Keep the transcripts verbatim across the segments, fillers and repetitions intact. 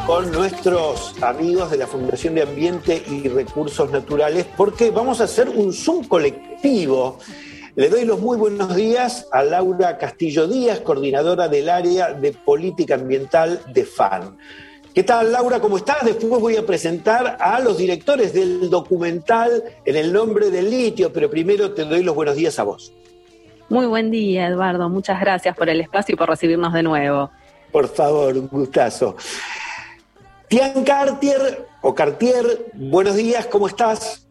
con nuestros amigos de la Fundación de Ambiente y Recursos Naturales porque vamos a hacer un Zoom colectivo. Le doy los muy buenos días a Laura Castillo Díaz, coordinadora del área de política ambiental de F A N. ¿Qué tal, Laura? ¿Cómo estás? Después voy a presentar a los directores del documental En el nombre del litio, pero primero te doy los buenos días a vos. Muy buen día, Eduardo. Muchas gracias por el espacio y por recibirnos de nuevo. Por favor, un gustazo. Tian Cartier, o Cartier, buenos días, ¿cómo estás?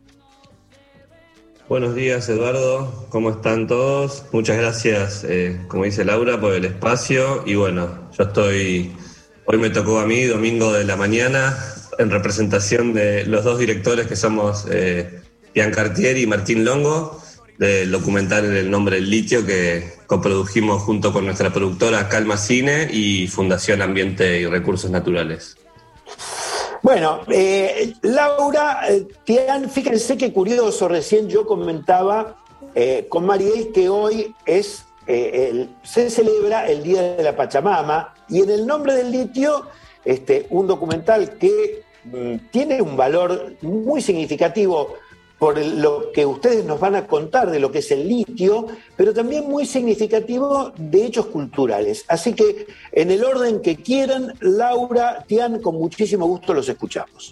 Buenos días, Eduardo, ¿cómo están todos? Muchas gracias, eh, como dice Laura, por el espacio. Y bueno, yo estoy, hoy me tocó a mí, domingo de la mañana, en representación de los dos directores que somos eh, Tian Cartier y Martín Longo, del documental En el nombre del litio, que coprodujimos junto con nuestra productora Calma Cine y Fundación Ambiente y Recursos Naturales. Bueno, eh, Laura, eh, Tian, fíjense qué curioso, recién yo comentaba eh, con Mariel que hoy es eh, el, se celebra el Día de la Pachamama y En el nombre del litio, este, un documental que mm, tiene un valor muy significativo por lo que ustedes nos van a contar de lo que es el litio, pero también muy significativo de hechos culturales. Así que, en el orden que quieran, Laura, Tian, con muchísimo gusto los escuchamos.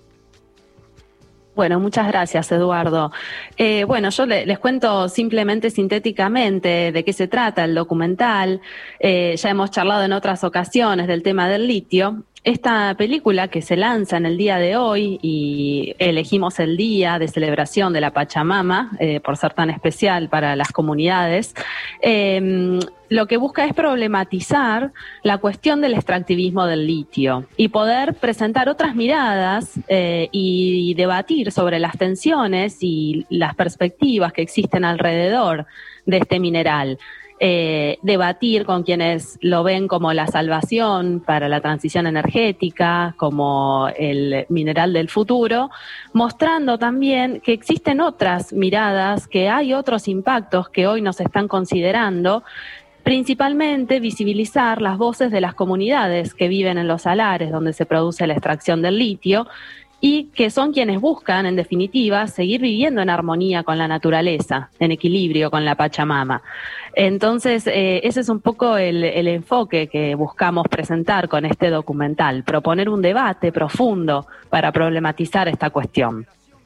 Bueno, muchas gracias, Eduardo. Eh, bueno, yo le, les cuento simplemente, sintéticamente, de qué se trata el documental. Eh, ya hemos charlado en otras ocasiones del tema del litio. Esta película que se lanza en el día de hoy y elegimos el día de celebración de la Pachamama, eh, por ser tan especial para las comunidades, eh, lo que busca es problematizar la cuestión del extractivismo del litio y poder presentar otras miradas eh, y debatir sobre las tensiones y las perspectivas que existen alrededor de este mineral. Eh, debatir con quienes lo ven como la salvación para la transición energética, como el mineral del futuro, mostrando también que existen otras miradas, que hay otros impactos que hoy nos están considerando, principalmente visibilizar las voces de las comunidades que viven en los salares donde se produce la extracción del litio, y que son quienes buscan, en definitiva, seguir viviendo en armonía con la naturaleza, en equilibrio con la Pachamama. Entonces, eh, ese es un poco el, el enfoque que buscamos presentar con este documental, proponer un debate profundo para problematizar esta cuestión.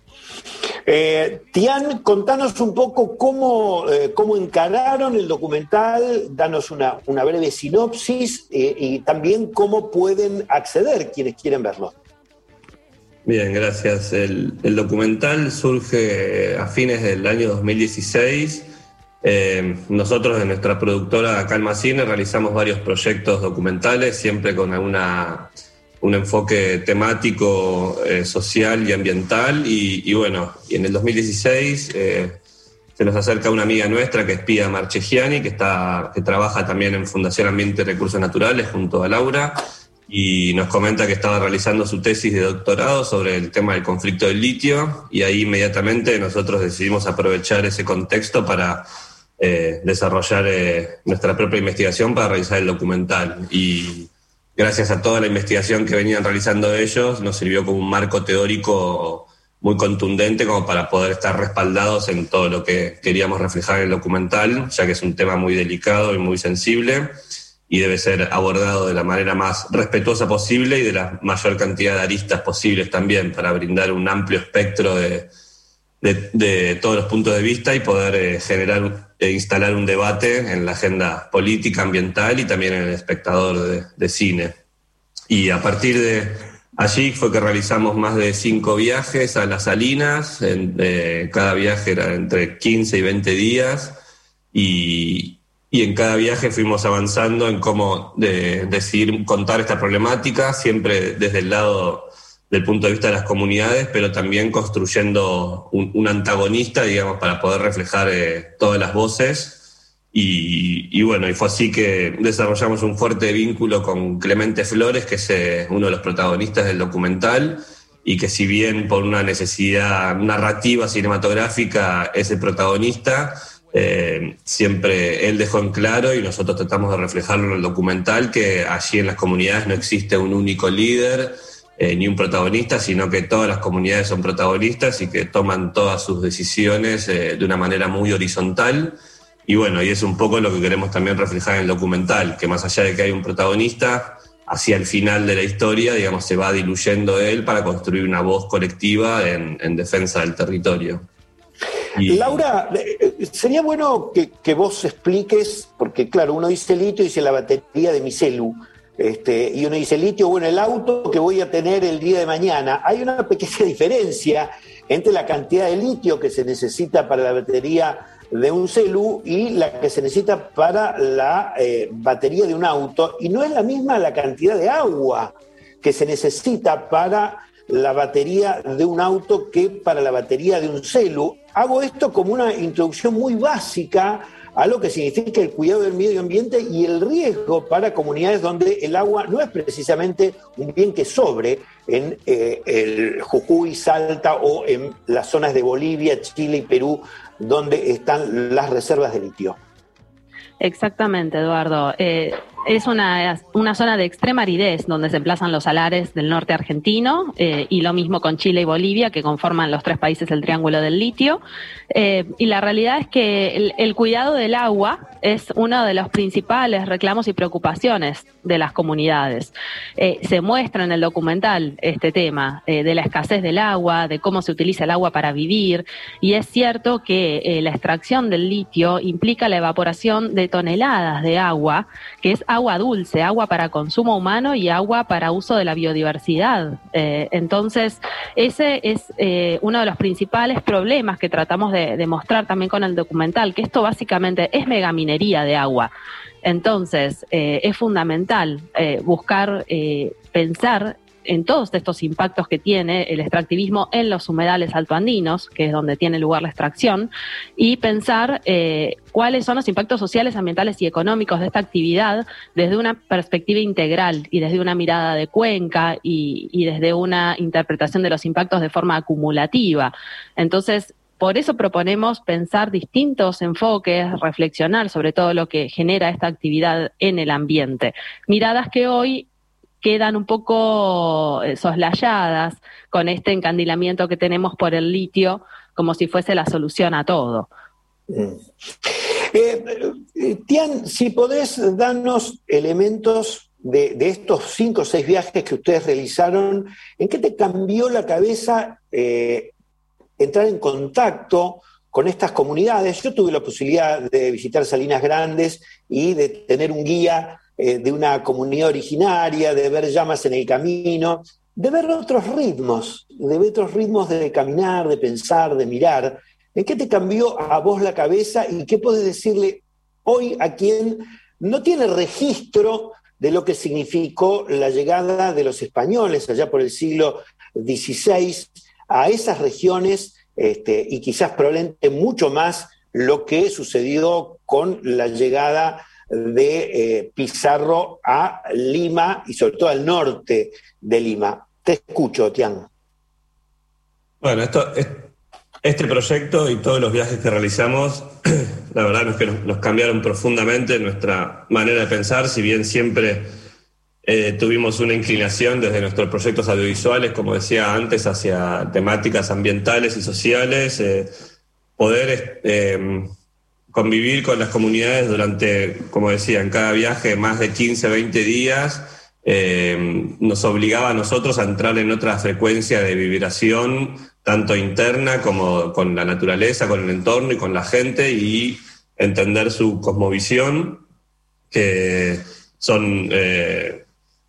Eh, Tian, contanos un poco cómo, eh, cómo encararon el documental, danos una, una breve sinopsis eh, y también cómo pueden acceder quienes quieren verlo. Bien, gracias. El, el documental surge a fines del año dos mil dieciséis. Eh, nosotros de nuestra productora Calma Cine realizamos varios proyectos documentales, siempre con una, un enfoque temático, eh, social y ambiental. Y, y bueno, y en el dos mil dieciséis eh, se nos acerca una amiga nuestra que es Pia Marchegiani, que, está, que trabaja también en Fundación Ambiente y Recursos Naturales junto a Laura, y nos comenta que estaba realizando su tesis de doctorado sobre el tema del conflicto del litio, y ahí inmediatamente nosotros decidimos aprovechar ese contexto para eh, desarrollar eh, nuestra propia investigación para realizar el documental. Y gracias a toda la investigación que venían realizando ellos, nos sirvió como un marco teórico muy contundente como para poder estar respaldados en todo lo que queríamos reflejar en el documental, ya que es un tema muy delicado y muy sensible, y debe ser abordado de la manera más respetuosa posible y de la mayor cantidad de aristas posibles también, para brindar un amplio espectro de, de, de todos los puntos de vista y poder eh, generar e instalar un debate en la agenda política, ambiental y también en el espectador de, de cine. Y a partir de allí fue que realizamos más de cinco viajes a las salinas, en, eh, cada viaje era entre quince y veinte días, y Y en cada viaje fuimos avanzando en cómo de, decidir contar esta problemática, siempre desde el lado del punto de vista de las comunidades, pero también construyendo un, un antagonista, digamos, para poder reflejar eh, todas las voces. Y, y bueno, y fue así que desarrollamos un fuerte vínculo con Clemente Flores, que es eh, uno de los protagonistas del documental, y que si bien por una necesidad narrativa cinematográfica es el protagonista, eh, siempre él dejó en claro, y nosotros tratamos de reflejarlo en el documental, que allí en las comunidades no existe un único líder, eh, ni un protagonista, sino que todas las comunidades son protagonistas y que toman todas sus decisiones eh, de una manera muy horizontal. Y bueno, y es un poco lo que queremos también reflejar en el documental, que más allá de que hay un protagonista, hacia el final de la historia, digamos, se va diluyendo él para construir una voz colectiva en, en defensa del territorio. Y... Laura, sería bueno que, que vos expliques, porque claro, uno dice litio y dice la batería de mi celu, este, y uno dice litio, bueno, el auto que voy a tener el día de mañana. Hay una pequeña diferencia entre la cantidad de litio que se necesita para la batería de un celu y la que se necesita para la eh, batería de un auto, y no es la misma la cantidad de agua que se necesita para la batería de un auto que para la batería de un celu. Hago esto como una introducción muy básica a lo que significa el cuidado del medio ambiente y el riesgo para comunidades donde el agua no es precisamente un bien que sobre, en eh, el Jujuy, Salta o en las zonas de Bolivia, Chile y Perú, donde están las reservas de litio. Exactamente, Eduardo. Eh, es una, una zona de extrema aridez donde se emplazan los salares del norte argentino, eh, y lo mismo con Chile y Bolivia, que conforman los tres países del Triángulo del Litio. Eh, y la realidad es que el, el cuidado del agua es uno de los principales reclamos y preocupaciones de las comunidades. Eh, se muestra en el documental este tema eh, de la escasez del agua, de cómo se utiliza el agua para vivir, y es cierto que eh, la extracción del litio implica la evaporación de toneladas de agua, que es agua dulce, agua para consumo humano y agua para uso de la biodiversidad. Eh, entonces, ese es eh, uno de los principales problemas que tratamos de, de mostrar también con el documental, que esto básicamente es megaminería de agua. Entonces, eh, es fundamental eh, buscar, eh, pensar en todos estos impactos que tiene el extractivismo en los humedales altoandinos, que es donde tiene lugar la extracción, y pensar eh, cuáles son los impactos sociales, ambientales y económicos de esta actividad desde una perspectiva integral y desde una mirada de cuenca y, y desde una interpretación de los impactos de forma acumulativa. Entonces, por eso proponemos pensar distintos enfoques, reflexionar sobre todo lo que genera esta actividad en el ambiente. Miradas que hoy quedan un poco soslayadas con este encandilamiento que tenemos por el litio, como si fuese la solución a todo. Mm. Eh, eh, Tian, si podés darnos elementos de, de estos cinco o seis viajes que ustedes realizaron, ¿en qué te cambió la cabeza eh, entrar en contacto con estas comunidades? Yo tuve la posibilidad de visitar Salinas Grandes y de tener un guía eh, de una comunidad originaria, de ver llamas en el camino, de ver otros ritmos, de ver otros ritmos de caminar, de pensar, de mirar. ¿En qué te cambió a vos la cabeza y qué podés decirle hoy a quien no tiene registro de lo que significó la llegada de los españoles allá por el siglo dieciséis a esas regiones, este, y quizás probablemente mucho más lo que sucedió con la llegada de eh, Pizarro a Lima y sobre todo al norte de Lima? Te escucho, Tian. Bueno, esto, este proyecto y todos los viajes que realizamos, la verdad es que nos, nos cambiaron profundamente nuestra manera de pensar, si bien siempre eh, tuvimos una inclinación desde nuestros proyectos audiovisuales, como decía antes, hacia temáticas ambientales y sociales, eh, poder eh, convivir con las comunidades durante, como decía, en cada viaje más de quince, veinte días, eh, nos obligaba a nosotros a entrar en otra frecuencia de vibración, tanto interna como con la naturaleza, con el entorno y con la gente, y entender su cosmovisión, que son, eh,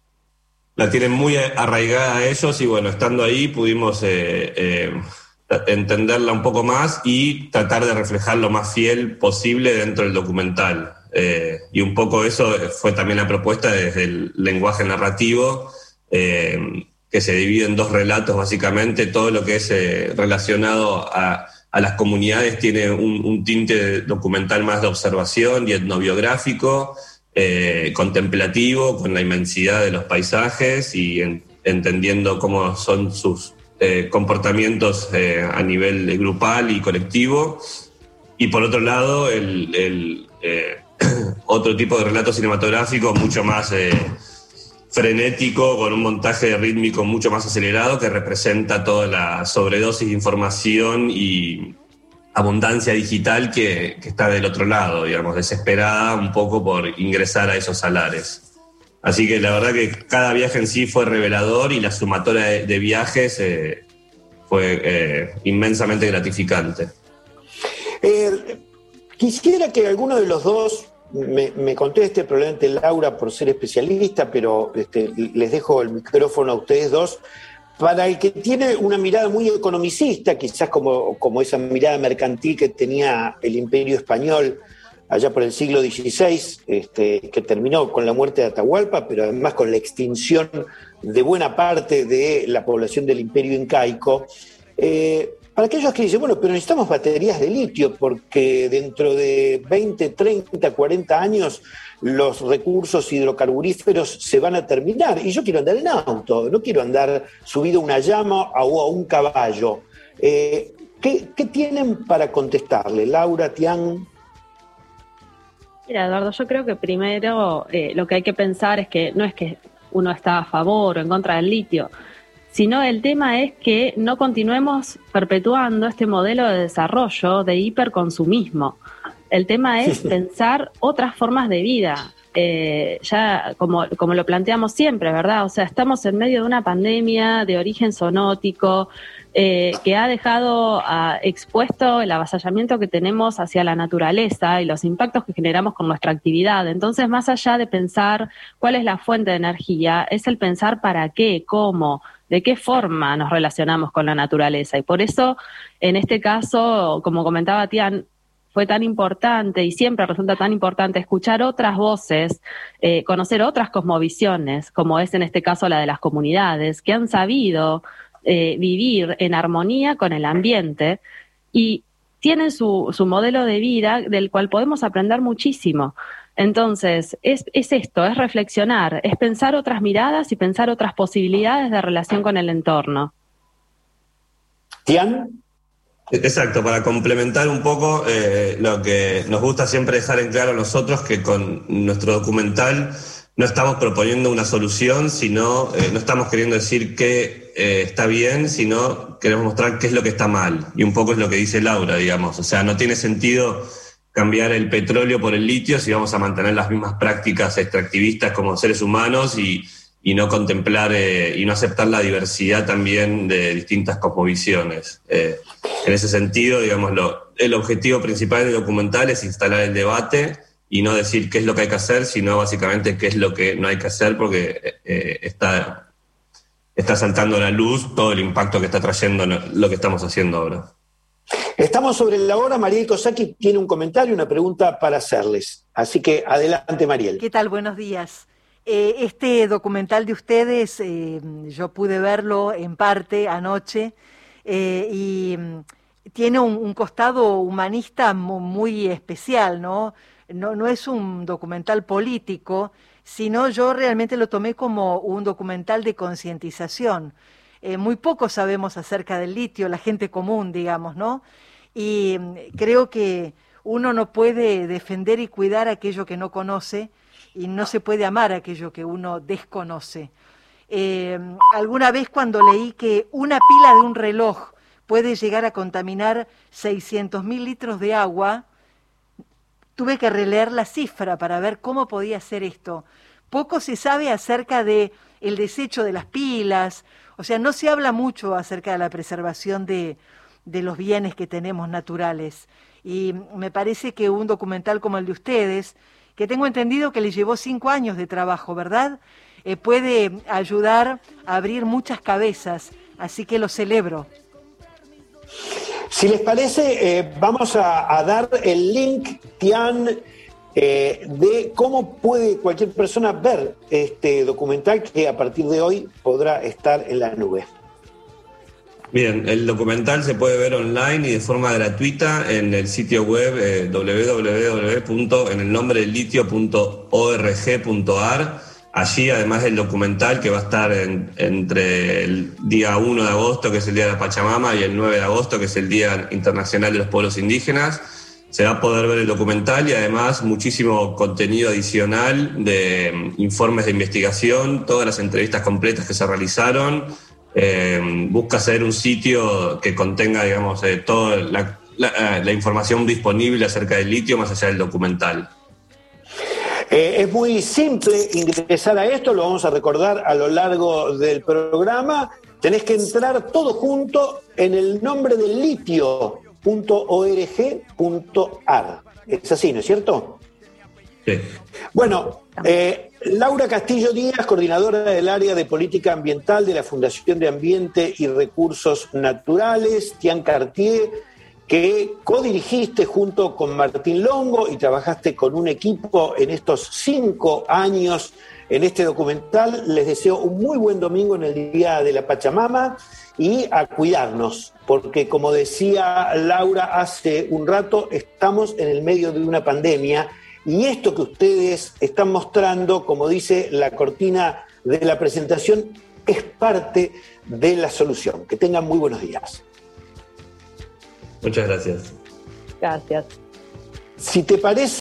la tienen muy arraigada a ellos, y bueno, estando ahí pudimos eh, eh, entenderla un poco más y tratar de reflejar lo más fiel posible dentro del documental. Eh, y un poco eso fue también la propuesta desde el lenguaje narrativo, eh, que se divide en dos relatos básicamente. Todo lo que es eh, relacionado a, a las comunidades tiene un, un tinte documental más de observación y etnobiográfico, eh, contemplativo, con la inmensidad de los paisajes y en, entendiendo cómo son sus eh, comportamientos eh, a nivel grupal y colectivo. y por otro lado, el, el, eh, otro tipo de relato cinematográfico mucho más eh, frenético, con un montaje rítmico mucho más acelerado, que representa toda la sobredosis de información y abundancia digital que, que está del otro lado, digamos, desesperada un poco por ingresar a esos salares. Así que la verdad que cada viaje en sí fue revelador, y la sumatoria de, de viajes eh, fue eh, inmensamente gratificante. Eh, quisiera que alguno de los dos me, me conteste, probablemente Laura por ser especialista, pero este, les dejo el micrófono a ustedes dos. Para el que tiene una mirada muy economicista, quizás como, como esa mirada mercantil que tenía el Imperio Español allá por el siglo dieciséis, este, que terminó con la muerte de Atahualpa, pero además con la extinción de buena parte de la población del Imperio Incaico, eh, para aquellos que dicen, bueno, pero necesitamos baterías de litio porque dentro de veinte, treinta, cuarenta años los recursos hidrocarburíferos se van a terminar y yo quiero andar en auto, no quiero andar subido a una llama o a un caballo. Eh, ¿qué, ¿Qué tienen para contestarle, Laura, Tian? Mira, Eduardo, yo creo que primero eh, lo que hay que pensar es que no es que uno está a favor o en contra del litio, sino el tema es que no continuemos perpetuando este modelo de desarrollo de hiperconsumismo. El tema es pensar otras formas de vida, eh, ya como, como lo planteamos siempre, ¿verdad? O sea, estamos en medio de una pandemia de origen zoonótico eh, que ha dejado uh, expuesto el avasallamiento que tenemos hacia la naturaleza y los impactos que generamos con nuestra actividad. Entonces, más allá de pensar cuál es la fuente de energía, es el pensar para qué, cómo, de qué forma nos relacionamos con la naturaleza. Y por eso, en este caso, como comentaba Tian, fue tan importante y siempre resulta tan importante escuchar otras voces, eh, conocer otras cosmovisiones, como es en este caso la de las comunidades, que han sabido eh, vivir en armonía con el ambiente y tienen su, su modelo de vida del cual podemos aprender muchísimo. Entonces, es, es esto, es reflexionar, es pensar otras miradas y pensar otras posibilidades de relación con el entorno. ¿Tian? Exacto, para complementar un poco eh, lo que nos gusta siempre dejar en claro a nosotros, que con nuestro documental no estamos proponiendo una solución, sino eh, no estamos queriendo decir qué eh, está bien, sino queremos mostrar qué es lo que está mal. Y un poco es lo que dice Laura, digamos. O sea, no tiene sentido cambiar el petróleo por el litio si vamos a mantener las mismas prácticas extractivistas como seres humanos y, y no contemplar eh, y no aceptar la diversidad también de distintas cosmovisiones. Eh, En ese sentido, digamos, lo, el objetivo principal del documental es instalar el debate y no decir qué es lo que hay que hacer, sino básicamente qué es lo que no hay que hacer, porque eh, está, está saltando a la luz todo el impacto que está trayendo lo que estamos haciendo ahora. Estamos sobre la hora. Mariel Kosaki tiene un comentario, una pregunta para hacerles. Así que adelante, Mariel. ¿Qué tal? Buenos días. Eh, este documental de ustedes, eh, yo pude verlo en parte anoche, Eh, y tiene un, un costado humanista muy, muy especial, ¿no? ¿no? No es un documental político, sino yo realmente lo tomé como un documental de concientización. Eh, muy poco sabemos acerca del litio, la gente común, digamos, ¿no? Y creo que uno no puede defender y cuidar aquello que no conoce y no se puede amar aquello que uno desconoce. Eh, alguna vez cuando leí que una pila de un reloj puede llegar a contaminar seiscientos mil litros de agua, tuve que releer la cifra para ver cómo podía ser esto. Poco se sabe acerca de el desecho de las pilas, o sea, no se habla mucho acerca de la preservación de, de los bienes que tenemos naturales. Y me parece que un documental como el de ustedes, que tengo entendido que les llevó cinco años de trabajo, ¿verdad?, Eh, puede ayudar a abrir muchas cabezas, así que lo celebro. Si les parece, eh, vamos a, a dar el link, Tian, eh, de cómo puede cualquier persona ver este documental que a partir de hoy podrá estar en la nube. Bien, el documental se puede ver online y de forma gratuita en el sitio web eh, w w w punto en el nombre del litio punto org punto a r. Allí, además del documental, que va a estar en, entre el día uno de agosto, que es el Día de la Pachamama, y el nueve de agosto, que es el Día Internacional de los Pueblos Indígenas, se va a poder ver el documental y además muchísimo contenido adicional de um, informes de investigación, todas las entrevistas completas que se realizaron. Eh, busca ser un sitio que contenga, digamos, eh, toda la, la, la información disponible acerca del litio más allá del documental. Eh, es muy simple ingresar a esto, lo vamos a recordar a lo largo del programa. Tenés que entrar todo junto en el nombre del litio punto org punto ar. Es así, ¿no es cierto? Sí. Bueno, eh, Laura Castillo Díaz, coordinadora del área de política ambiental de la Fundación de Ambiente y Recursos Naturales, Tian Cartier, que codirigiste junto con Martín Longo y trabajaste con un equipo en estos cinco años en este documental. Les deseo un muy buen domingo en el Día de la Pachamama y a cuidarnos, porque como decía Laura hace un rato, estamos en el medio de una pandemia y esto que ustedes están mostrando, como dice la cortina de la presentación, es parte de la solución. Que tengan muy buenos días. Muchas gracias. Gracias. Si te parece...